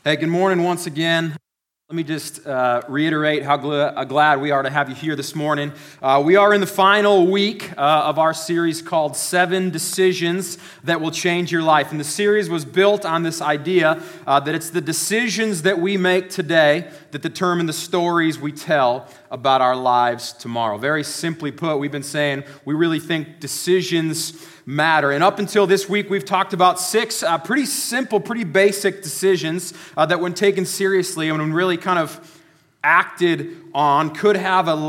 Hey, good morning once again. Let me just reiterate how glad we are to have you here this morning. We are in the final week of our series called 7 Decisions That Will Change Your Life. And the series was built on this idea that it's the decisions that we make today that determine the stories we tell about our lives tomorrow. Very simply put, we've been saying we really think decisions matter. And up until this week, we've talked about 6 pretty simple, pretty basic decisions that when taken seriously and when really kind of acted on could have a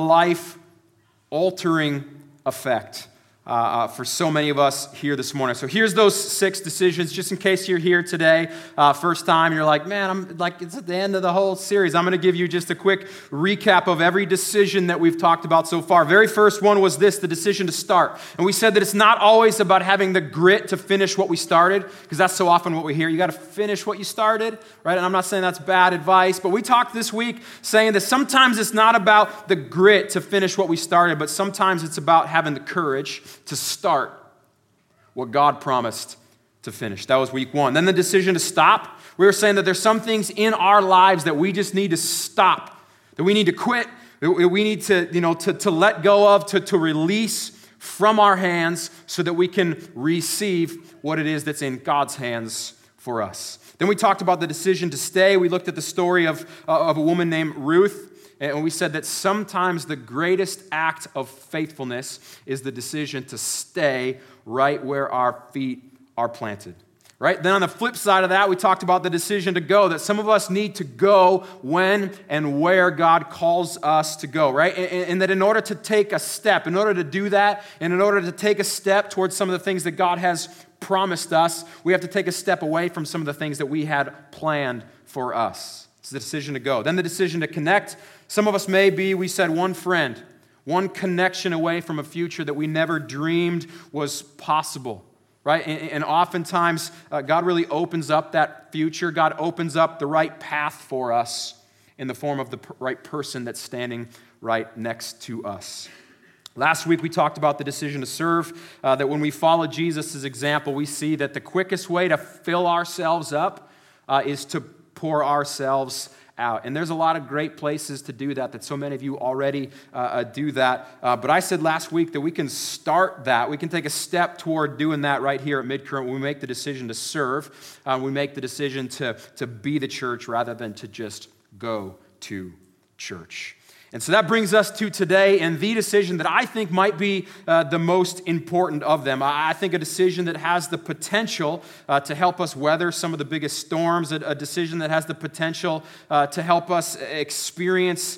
life-altering effect for so many of us here this morning. So here's those 6 decisions, just in case you're here today, first time, you're like, man, I'm like, it's at the end of the whole series. I'm going to give you just a quick recap of every decision that we've talked about so far. Very first one was this, the decision to start. And we said that it's not always about having the grit to finish what we started, because that's so often what we hear. You got to finish what you started, right? And I'm not saying that's bad advice, but we talked this week saying that sometimes it's not about the grit to finish what we started, but sometimes it's about having the courage to start what God promised to finish. That was week 1. Then the decision to stop. We were saying that there's some things in our lives that we just need to stop, that we need to quit, that we need to, to let go of, to release from our hands so that we can receive what it is that's in God's hands for us. Then we talked about the decision to stay. We looked at the story of a woman named Ruth. And we said that sometimes the greatest act of faithfulness is the decision to stay right where our feet are planted. Right? Then on the flip side of that, we talked about the decision to go, that some of us need to go when and where God calls us to go, right? And that in order to take a step, in order to do that, and in order to take a step towards some of the things that God has promised us, we have to take a step away from some of the things that we had planned for us. It's the decision to go. Then the decision to connect. Some of us may be, we said, one friend, one connection away from a future that we never dreamed was possible, right? And oftentimes, God really opens up that future. God opens up the right path for us in the form of the right person that's standing right next to us. Last week, we talked about the decision to serve, that when we follow Jesus' example, we see that the quickest way to fill ourselves up is to pour ourselves out. And there's a lot of great places to do that so many of you already do that. But I said last week that we can start that. We can take a step toward doing that right here at Midcurrent when we make the decision to serve. We make the decision to be the church rather than to just go to church. And so that brings us to today and the decision that I think might be the most important of them. I think a decision that has the potential to help us weather some of the biggest storms, a decision that has the potential to help us experience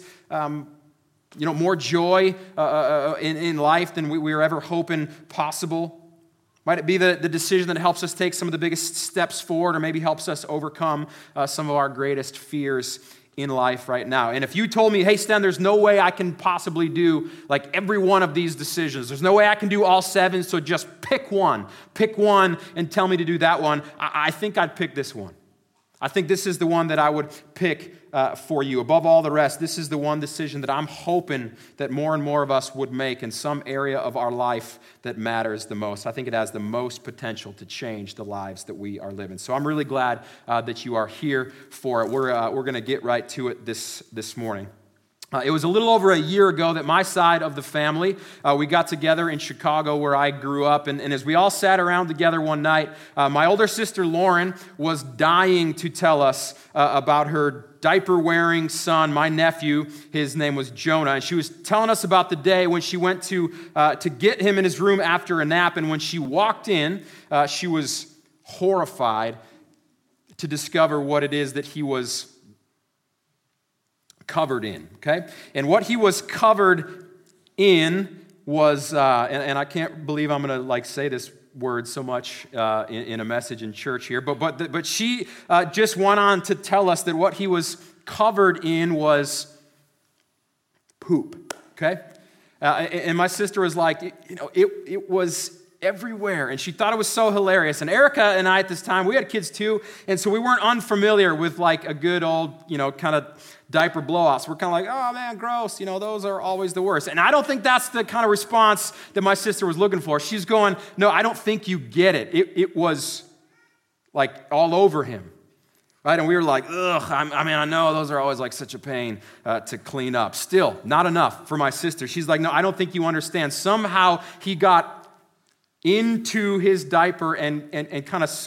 more joy in life than we were ever hoping possible. Might it be the decision that helps us take some of the biggest steps forward or maybe helps us overcome some of our greatest fears in life right now? And if you told me, hey, Stan, there's no way I can possibly do like every one of these decisions. There's no way I can do all 7, so just pick one. Pick one and tell me to do that one. I think I'd pick this one. I think this is the one that I would pick for you. Above all the rest, this is the one decision that I'm hoping that more and more of us would make in some area of our life that matters the most. I think it has the most potential to change the lives that we are living. So I'm really glad that you are here for it. We're going to get right to it this morning. It was a little over a year ago that my side of the family, we got together in Chicago where I grew up. And as we all sat around together one night, my older sister Lauren was dying to tell us about her diaper-wearing son, my nephew. His name was Jonah. And she was telling us about the day when she went to get him in his room after a nap. And when she walked in, she was horrified to discover what it is that he was covered in, okay? And what he was covered in was, and I can't believe I'm going to say this word so much in a message in church here, but she just went on to tell us that what he was covered in was poop, okay? And my sister was like, it was everywhere, and she thought it was so hilarious. And Erica and I at this time, we had kids too, and so we weren't unfamiliar with a good old, kind of diaper blowouts. We're kind of like, oh man, gross, those are always the worst. And I don't think that's the kind of response that my sister was looking for. She's going, no, I don't think you get it. It was all over him. Right? And we were like, ugh, I know those are always like such a pain to clean up. Still, not enough for my sister. She's like, no, I don't think you understand. Somehow he got into his diaper and kind of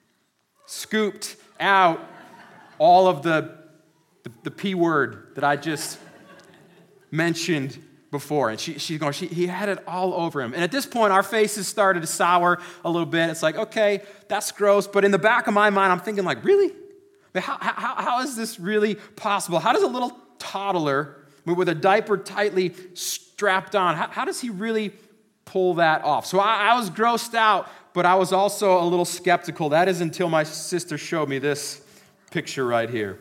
scooped out all of the P word that I just mentioned before. And she's going, he had it all over him. And at this point, our faces started to sour a little bit. It's like, okay, that's gross. But in the back of my mind, I'm thinking like, really? How is this really possible? How does a little toddler with a diaper tightly strapped on, how does he really pull that off? So I was grossed out, but I was also a little skeptical. That is until my sister showed me this picture right here.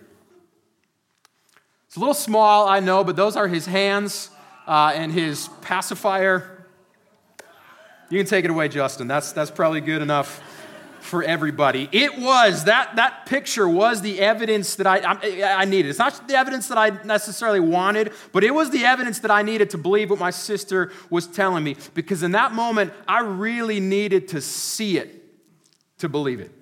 It's a little small, I know, but those are his hands and his pacifier. You can take it away, Justin. That's probably good enough for everybody. It was, that picture was the evidence that I needed. It's not the evidence that I necessarily wanted, but it was the evidence that I needed to believe what my sister was telling me. Because in that moment, I really needed to see it to believe it.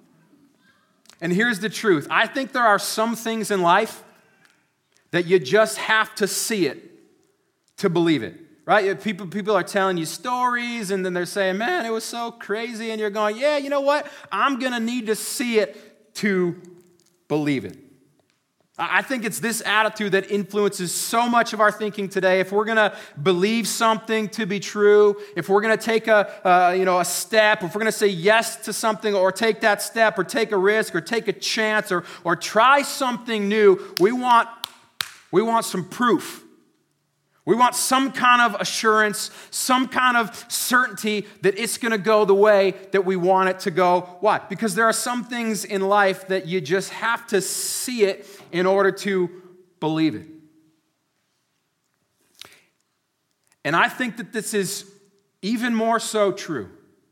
And here's the truth. I think there are some things in life that you just have to see it to believe it. Right? People are telling you stories, and then they're saying, man, it was so crazy. And you're going, yeah, you know what? I'm going to need to see it to believe it. I think it's this attitude that influences so much of our thinking today. If we're going to believe something to be true, if we're going to take a step, if we're going to say yes to something or take that step or take a risk or take a chance or try something new, we want some proof. We want some kind of assurance, some kind of certainty that it's going to go the way that we want it to go. Why? Because there are some things in life that you just have to see it in order to believe it. And I think that this is even more so true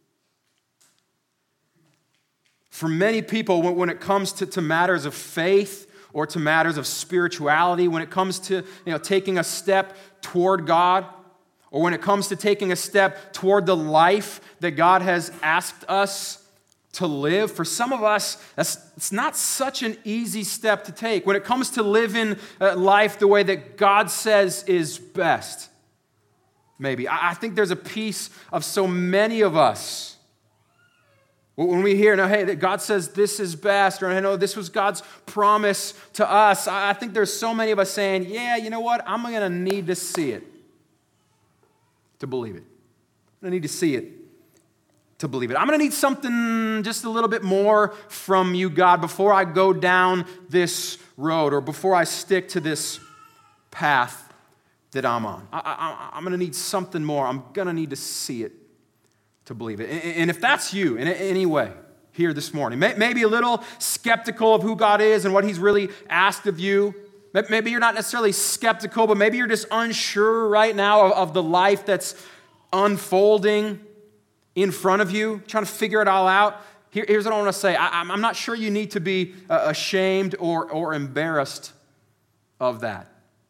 for many people when it comes to matters of faith or to matters of spirituality, when it comes to taking a step toward God, or when it comes to taking a step toward the life that God has asked us to live. For some of us, it's not such an easy step to take. When it comes to living life the way that God says is best, maybe. I think there's a piece of so many of us when we hear, no, hey, that God says this is best, or no, this was God's promise to us, I think there's so many of us saying, yeah, you know what? I'm going to need to see it to believe it. I'm going to need to see it to believe it. I'm going to need something just a little bit more from you, God, before I go down this road or before I stick to this path that I'm on. I'm going to need something more. I'm going to need to see it to believe it. And if that's you in any way here this morning, maybe a little skeptical of who God is and what he's really asked of you, maybe you're not necessarily skeptical, but maybe you're just unsure right now of the life that's unfolding in front of you, trying to figure it all out. Here's what I want to say. I'm not sure you need to be ashamed or embarrassed of that.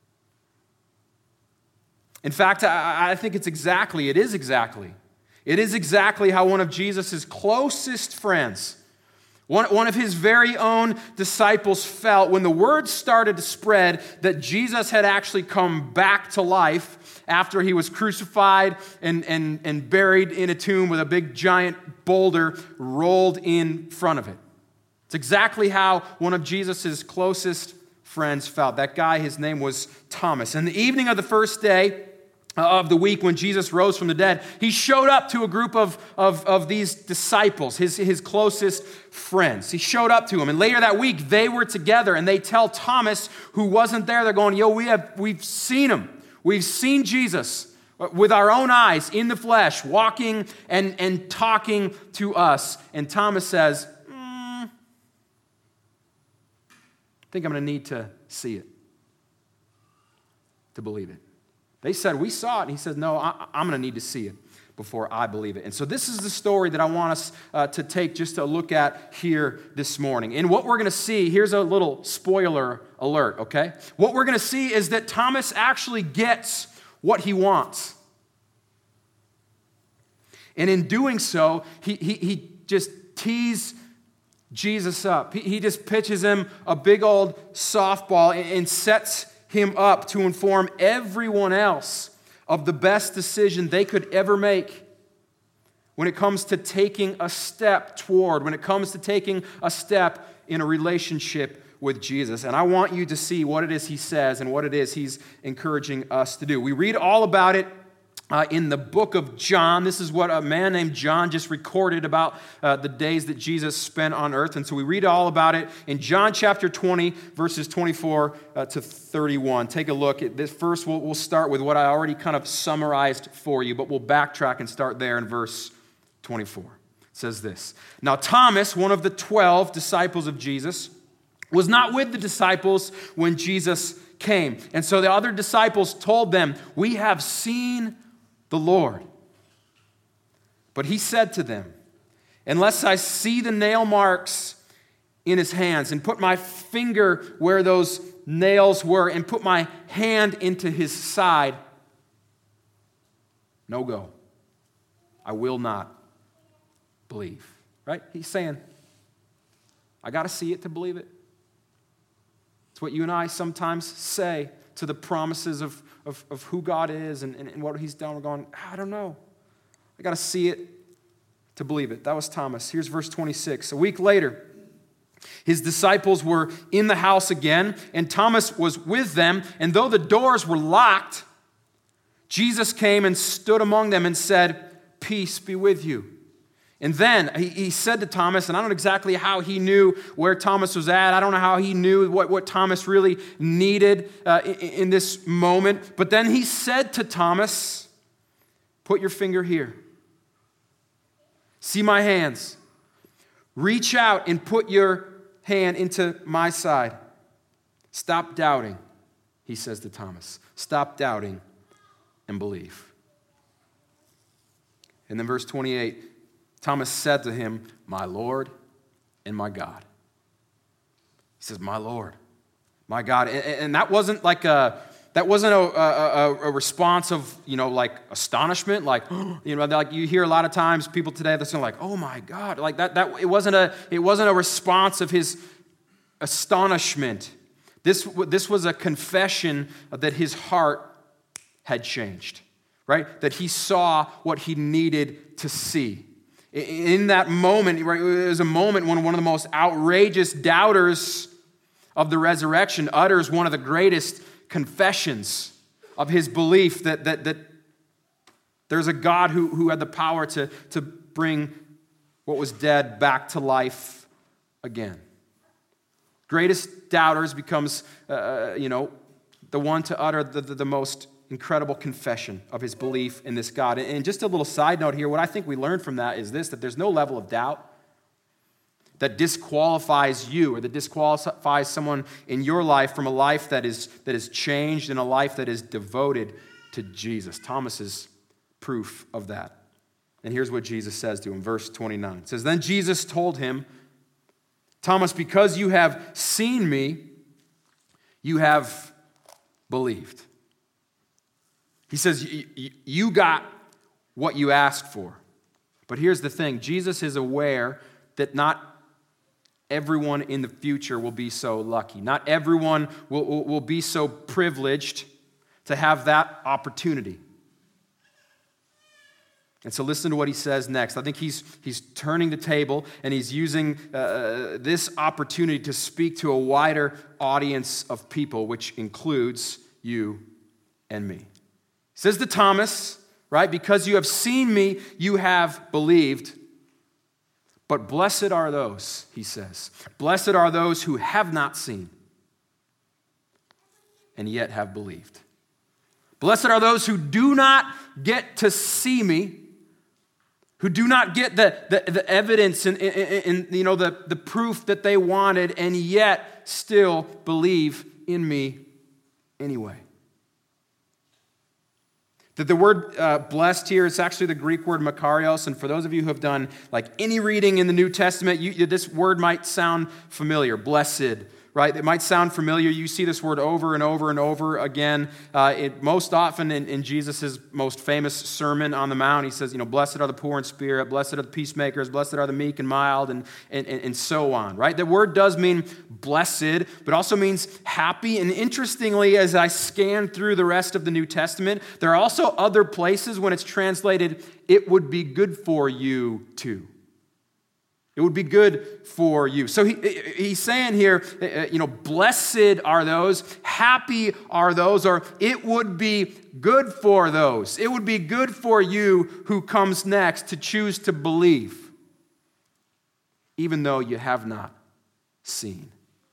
In fact, I think it is exactly how one of Jesus' closest friends, one of his very own disciples felt when the word started to spread that Jesus had actually come back to life after he was crucified and buried in a tomb with a big giant boulder rolled in front of it. It's exactly how one of Jesus' closest friends felt. That guy, his name was Thomas. And the evening of the first day of the week when Jesus rose from the dead, he showed up to a group of these disciples, his closest friends. He showed up to them, and later that week, they were together, and they tell Thomas, who wasn't there, they're going, we've seen him. We've seen Jesus with our own eyes in the flesh, walking and talking to us. And Thomas says, I think I'm going to need to see it to believe it. They said, we saw it. And he said, no, I'm going to need to see it before I believe it. And so this is the story that I want us to take just a look at here this morning. And what we're going to see, here's a little spoiler alert, okay? What we're going to see is that Thomas actually gets what he wants. And in doing so, he just tees Jesus up. He just pitches him a big old softball and sets him up to inform everyone else of the best decision they could ever make when it comes to taking a step toward, when it comes to taking a step in a relationship with Jesus. And I want you to see what it is he says and what it is he's encouraging us to do. We read all about it in the book of John. This is what a man named John just recorded about the days that Jesus spent on earth. And so we read all about it in John chapter 20, verses 24 to 31. Take a look at this. First, we'll start with what I already kind of summarized for you, but we'll backtrack and start there in verse 24. It says this: Now Thomas, one of the 12 disciples of Jesus, was not with the disciples when Jesus came. And so the other disciples told them, "We have seen the Lord." But he said to them, "Unless I see the nail marks in his hands and put my finger where those nails were and put my hand into his side, no go. I will not believe." Right? He's saying, I got to see it to believe it. It's what you and I sometimes say to the promises of who God is and what he's done. We're going, I don't know. I got to see it to believe it. That was Thomas. Here's verse 26. A week later, his disciples were in the house again, and Thomas was with them. And though the doors were locked, Jesus came and stood among them and said, "Peace be with you." And then he said to Thomas, and I don't know exactly how he knew where Thomas was at. I don't know how he knew what Thomas really needed in this moment. But then he said to Thomas, "Put your finger here. See my hands. Reach out and put your hand into my side. Stop doubting," he says to Thomas. "Stop doubting and believe." And then verse 28, Thomas said to him, "My Lord and my God." He says, "My Lord, my God." And that wasn't like a response of, like astonishment, like, like you hear a lot of times people today they're saying like, "Oh my God," like that it wasn't a response of his astonishment. This was a confession that his heart had changed, right? That he saw what he needed to see. In that moment, right, it was a moment when one of the most outrageous doubters of the resurrection utters one of the greatest confessions of his belief that there's a God who had the power to bring what was dead back to life again. Greatest doubters becomes, the one to utter the most incredible confession of his belief in this God. And just a little side note here, what I think we learned from that is this, that there's no level of doubt that disqualifies you or that disqualifies someone in your life from a life that is changed and a life that is devoted to Jesus. Thomas is proof of that. And here's what Jesus says to him, verse 29. It says, "Then Jesus told him, 'Thomas, because you have seen me, you have believed.'" He says, you got what you asked for. But here's the thing. Jesus is aware that not everyone in the future will be so lucky. Not everyone will be so privileged to have that opportunity. And so listen to what he says next. I think he's turning the table and he's using this opportunity to speak to a wider audience of people, which includes you and me. He says to Thomas, right, "Because you have seen me, you have believed. But blessed are those," he says, "blessed are those who have not seen and yet have believed. Blessed are those who do not get to see me, who do not get the evidence and the proof that they wanted and yet still believe in me anyway." The word blessed here is actually the Greek word makarios, and for those of you who have done like any reading in the New Testament, this word might sound familiar. Blessed, right? It might sound familiar. You see this word over and over and over again. Most often in Jesus' most famous Sermon on the Mount, he says, blessed are the poor in spirit, blessed are the peacemakers, blessed are the meek and mild, and so on, right? The word does mean blessed, but also means happy. And interestingly, as I scan through the rest of the New Testament, there are also other places when it's translated, it would be good for you too. It would be good for you. So he's saying here, blessed are those, happy are those, or it would be good for those. It would be good for you who comes next to choose to believe, even though you have not seen.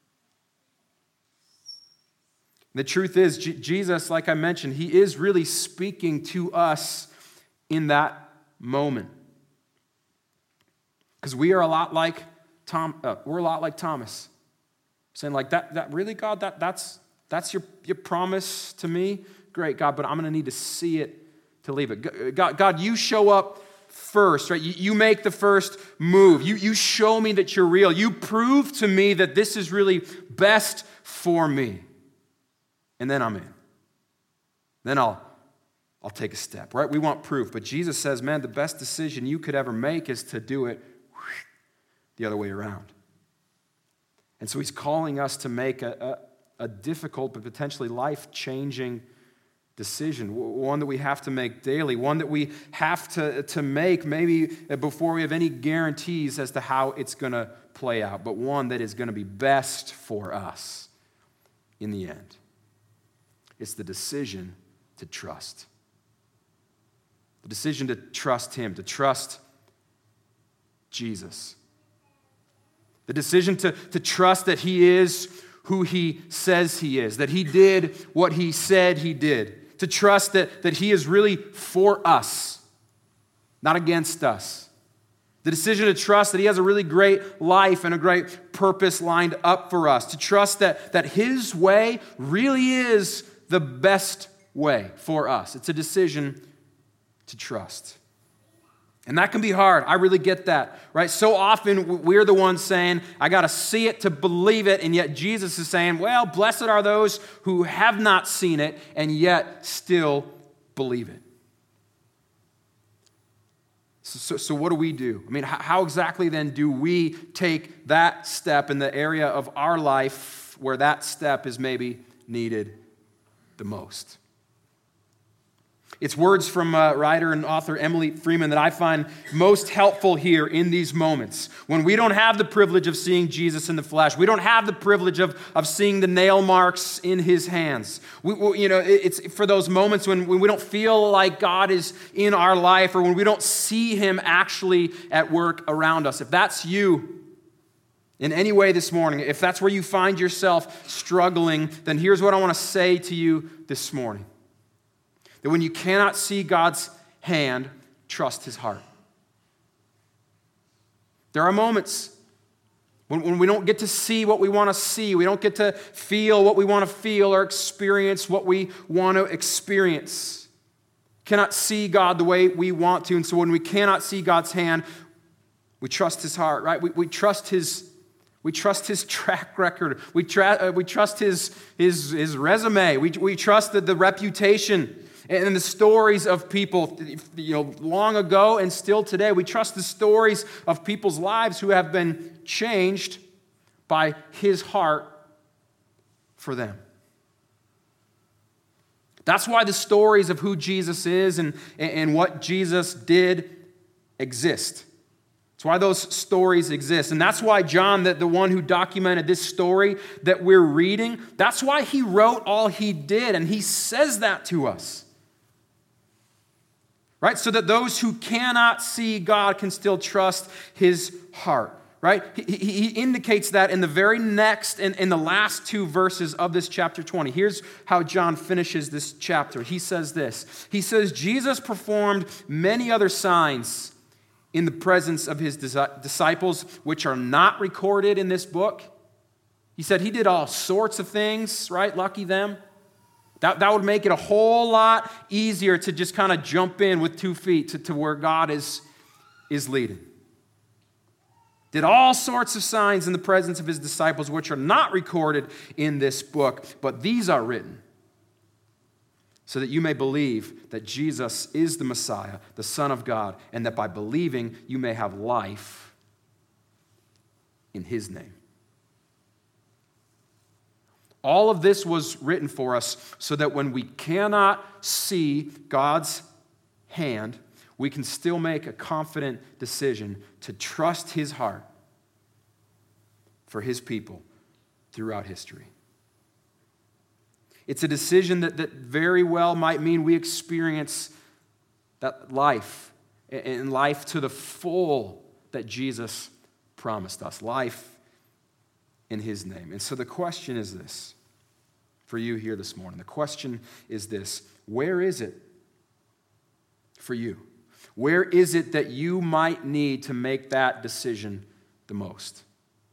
The truth is, Jesus, like I mentioned, he is really speaking to us in that moment. Because we are a lot like Thomas, saying like that really, God, that's your promise to me. Great, God, but I'm going to need to see it to leave it. God, you show up first, right? You make the first move. You show me that you're real. You prove to me that this is really best for me, and then I'm in. Then I'll take a step, right? We want proof, but Jesus says, man, the best decision you could ever make is to do it the other way around. And so he's calling us to make a difficult but potentially life-changing decision, one that we have to make daily, one that we have to make maybe before we have any guarantees as to how it's going to play out, but one that is going to be best for us in the end. It's the decision to trust. The decision to trust him, to trust Jesus. The decision to trust that he is who he says he is, that he did what he said he did, to trust that he is really for us, not against us. The decision to trust that he has a really great life and a great purpose lined up for us, to trust that his way really is the best way for us. It's a decision to trust. And that can be hard. I really get that, right? So often we're the ones saying, I got to see it to believe it, and yet Jesus is saying, well, blessed are those who have not seen it and yet still believe it. So what do we do? I mean, how exactly then do we take that step in the area of our life where that step is maybe needed the most? It's words from writer and author Emily Freeman that I find most helpful here in these moments. When we don't have the privilege of seeing Jesus in the flesh, we don't have the privilege of seeing the nail marks in his hands. It's for those moments when we don't feel like God is in our life or when we don't see him actually at work around us. If that's you in any way this morning, if that's where you find yourself struggling, then here's what I want to say to you this morning. That when you cannot see God's hand, trust his heart. There are moments when we don't get to see what we want to see. We don't get to feel what we want to feel or experience what we want to experience. Cannot see God the way we want to. And so when we cannot see God's hand, we trust his heart, right? We trust his track record. We trust his resume. We trust the reputation and the stories of people, long ago and still today. We trust the stories of people's lives who have been changed by his heart for them. That's why the stories of who Jesus is and what Jesus did exist. That's why those stories exist. And that's why John, the one who documented this story that we're reading, that's why he wrote all he did. And he says that to us. Right? So that those who cannot see God can still trust his heart. Right? He indicates that in the very next and in the last two verses of this chapter 20. Here's how John finishes this chapter. He says this. He says, Jesus performed many other signs in the presence of his disciples, which are not recorded in this book. He said he did all sorts of things, right? Lucky them. That would make it a whole lot easier to just kind of jump in with 2 feet to where God is leading. did all sorts of signs in the presence of his disciples, which are not recorded in this book, but these are written so that you may believe that Jesus is the Messiah, the Son of God, and that by believing you may have life in his name. All of this was written for us so that when we cannot see God's hand, we can still make a confident decision to trust his heart for his people throughout history. It's a decision that very well might mean we experience that life, and life to the full that Jesus promised us, life in his name. And so the question is this, for you here this morning. The question is this: where is it for you? Where is it that you might need to make that decision the most?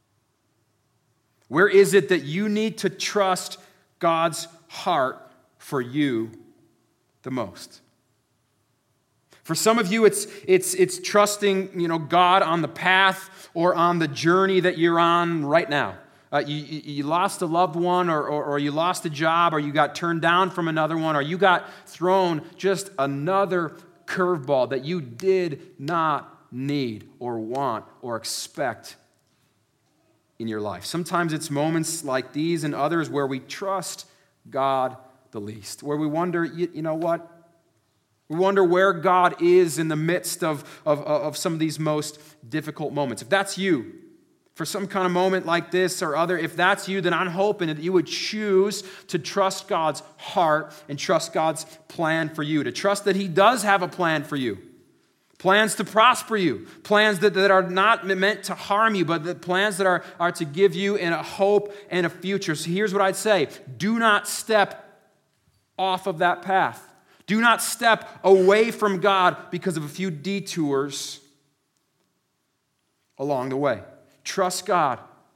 Where is it that you need to trust God's heart for you the most? For some of you, it's trusting, God on the path or on the journey that you're on right now. You lost a loved one, or you lost a job, or you got turned down from another one, or you got thrown just another curveball that you did not need or want or expect in your life. Sometimes it's moments like these and others where we trust God the least, where we wonder, you know what? We wonder where God is in the midst of some of these most difficult moments. If that's you, for some kind of moment like this or other, if that's you, then I'm hoping that you would choose to trust God's heart and trust God's plan for you, to trust that he does have a plan for you. Plans to prosper you, plans that are not meant to harm you, but the plans that are to give you a hope and a future. So here's what I'd say: do not step off of that path. Do not step away from God because of a few detours along the way. Trust God,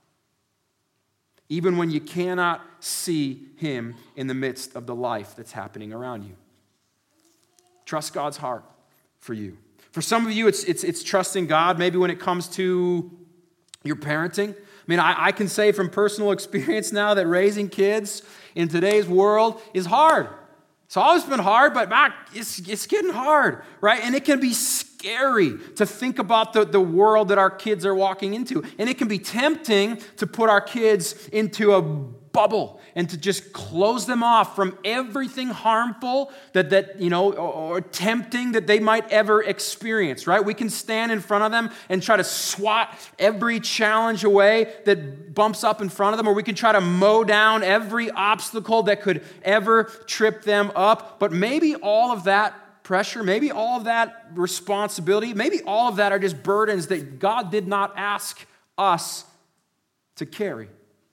even when you cannot see him in the midst of the life that's happening around you. Trust God's heart for you. For some of you, it's trusting God maybe when it comes to your parenting. I mean, I can say from personal experience now that raising kids in today's world is hard. It's always been hard, but it's getting hard, right? And it can be scary to think about the world that our kids are walking into. And it can be tempting to put our kids into a bubble and to just close them off from everything harmful or tempting that they might ever experience, right? We can stand in front of them and try to swat every challenge away that bumps up in front of them, or we can try to mow down every obstacle that could ever trip them up. But maybe all of that pressure, maybe all of that responsibility, maybe all of that are just burdens that God did not ask us to carry.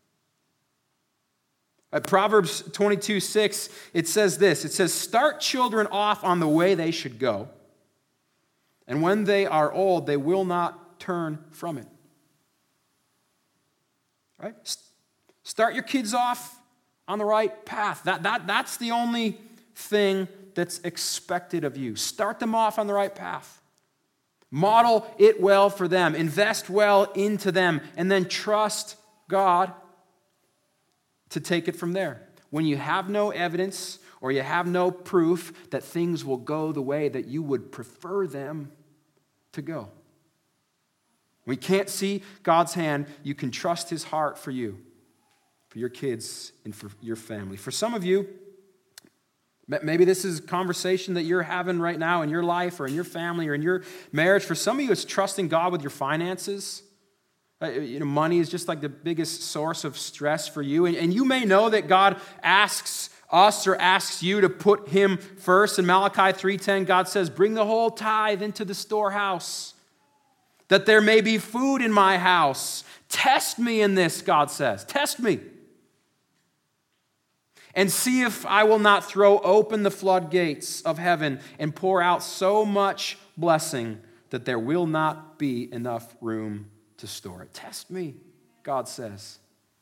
At Proverbs 22:6, it says this. It says, "Start children off on the way they should go, and when they are old, they will not turn from it." Right? Start your kids off on the right path. That's the only thing that's expected of you. Start them off on the right path. Model it well for them. Invest well into them, and then trust God to take it from there. When you have no evidence or you have no proof that things will go the way that you would prefer them to go. When you can't see God's hand, you can trust his heart for you, for your kids, and for your family. For some of you, maybe this is a conversation that you're having right now in your life or in your family or in your marriage. For some of you, it's trusting God with your finances. Money is just like the biggest source of stress for you. And you may know that God asks us or asks you to put him first. In Malachi 3:10, God says, "Bring the whole tithe into the storehouse, that there may be food in my house. Test me in this," God says. Test me. "And see if I will not throw open the floodgates of heaven and pour out so much blessing that there will not be enough room to store it." Test me, God says.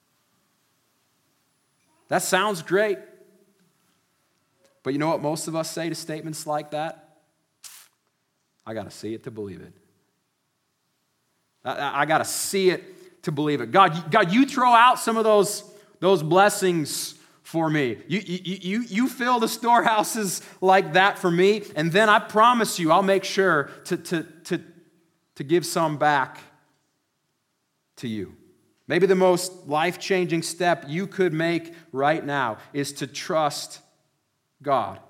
That sounds great. But you know what most of us say to statements like that? I got to see it to believe it. I got to see it to believe it. God, you throw out some of those blessings for me. You fill the storehouses like that for me, and then I promise you I'll make sure to give some back to you. Maybe the most life-changing step you could make right now is to trust God.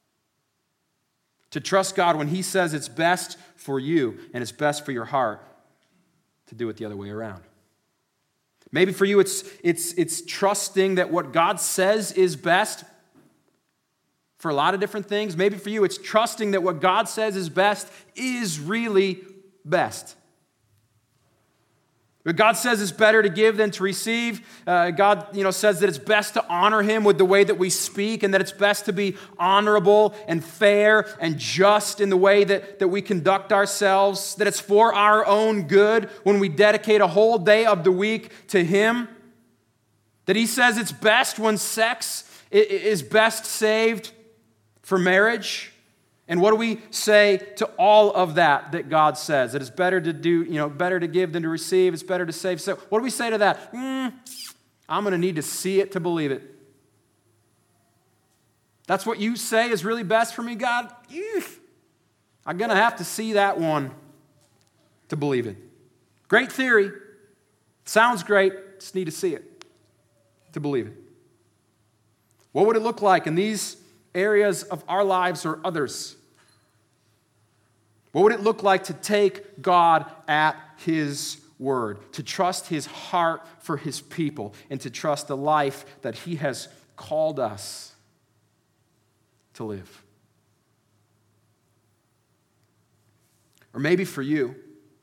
To trust God when He says it's best for you and it's best for your heart to do it the other way around. Maybe for you it's trusting that what God says is best for a lot of different things. Maybe for you it's trusting that what God says is best is really best. But God says it's better to give than to receive. God, says that it's best to honor Him with the way that we speak, and that it's best to be honorable and fair and just in the way that we conduct ourselves, that it's for our own good when we dedicate a whole day of the week to Him, that He says it's best when sex is best saved for marriage. And what do we say to all of that God says? That it's better to do, better to give than to receive. It's better to save. So what do we say to that? I'm going to need to see it to believe it. That's what you say is really best for me, God? I'm going to have to see that one to believe it. Great theory. Sounds great. Just need to see it to believe it. What would it look like in these areas of our lives or others? What would it look like to take God at His word, to trust His heart for His people, and to trust the life that He has called us to live? Or maybe for you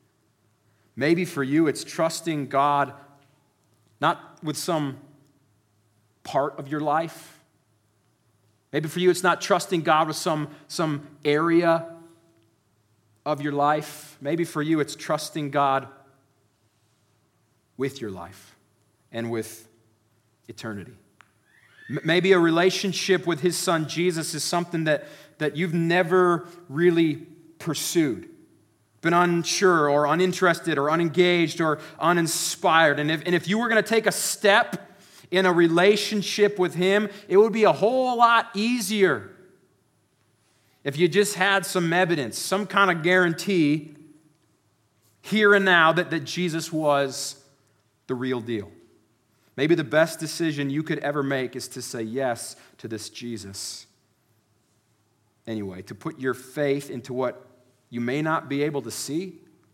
it's trusting God not with some part of your life. Maybe for you it's not trusting God with some area of your life. Maybe for you it's trusting God with your life and with eternity. Maybe a relationship with His Son Jesus is something that you've never really pursued, been unsure or uninterested or unengaged or uninspired. And if you were going to take a step in a relationship with Him, it would be a whole lot easier if you just had some evidence, some kind of guarantee here and now that Jesus was the real deal. Maybe the best decision you could ever make is to say yes to this Jesus. Anyway, to put your faith into what you may not be able to see,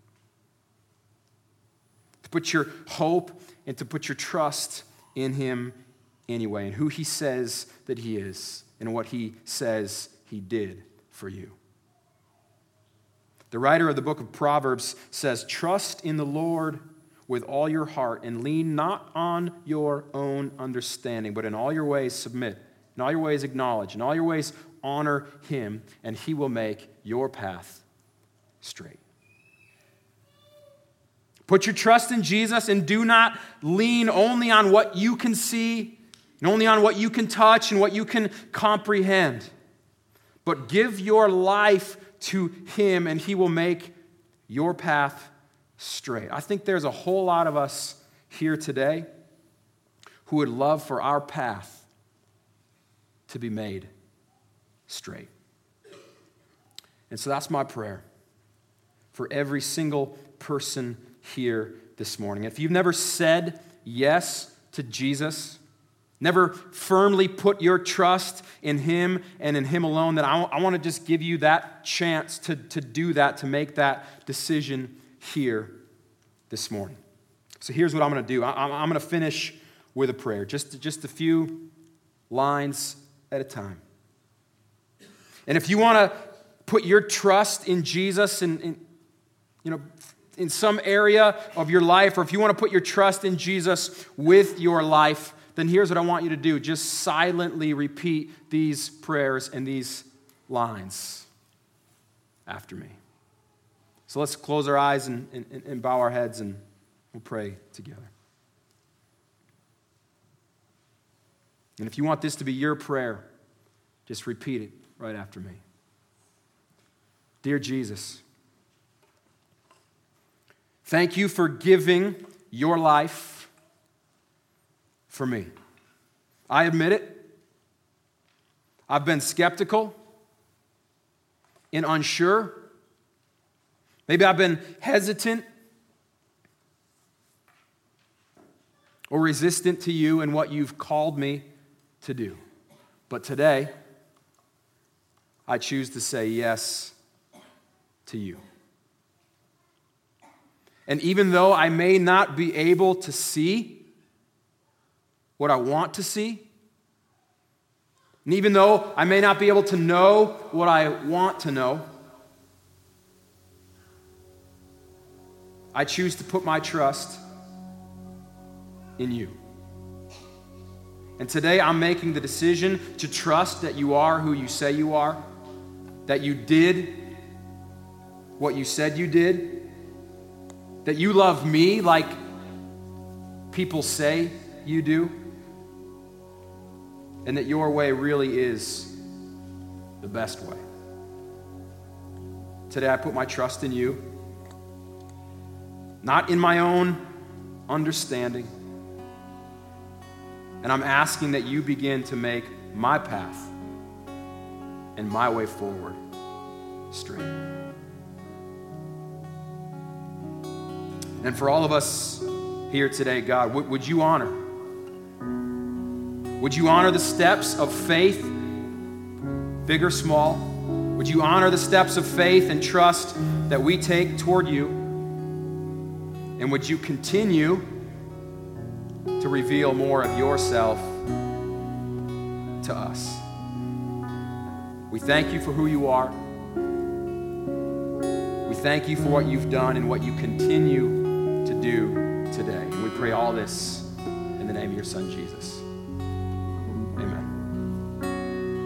to put your hope and to put your trust in Him anyway, and who He says that He is and what He says He did for you. The writer of the book of Proverbs says, "Trust in the Lord with all your heart and lean not on your own understanding, but in all your ways submit, in all your ways acknowledge, in all your ways honor Him, and He will make your path straight." Put your trust in Jesus and do not lean only on what you can see and only on what you can touch and what you can comprehend. But give your life to Him and He will make your path straight. I think there's a whole lot of us here today who would love for our path to be made straight. And so that's my prayer for every single person here this morning. If you've never said yes to Jesus, never firmly put your trust in Him and in Him alone, then I want to just give you that chance to do that, to make that decision here this morning. So here's what I'm going to do. I'm going to finish with a prayer, just a few lines at a time. And if you want to put your trust in Jesus in some area of your life, or if you want to put your trust in Jesus with your life, then here's what I want you to do. Just silently repeat these prayers and these lines after me. So let's close our eyes and bow our heads and we'll pray together. And if you want this to be your prayer, just repeat it right after me. Dear Jesus, Thank you for giving your life for me. I admit it. I've been skeptical and unsure. Maybe I've been hesitant or resistant to you and what you've called me to do. But today, I choose to say yes to you. And even though I may not be able to see what I want to see, and even though I may not be able to know what I want to know, I choose to put my trust in you. And today I'm making the decision to trust that you are who you say you are, that you did what you said you did, that you love me like people say you do, and that your way really is the best way. Today I put my trust in you, not in my own understanding. And I'm asking that you begin to make my path and my way forward straight. And for all of us here today, God, would you honor? Would you honor the steps of faith, big or small? Would you honor the steps of faith and trust that we take toward you? And would you continue to reveal more of yourself to us? We thank you for who you are. We thank you for what you've done and what you continue to do today. And we pray all this in the name of your Son, Jesus.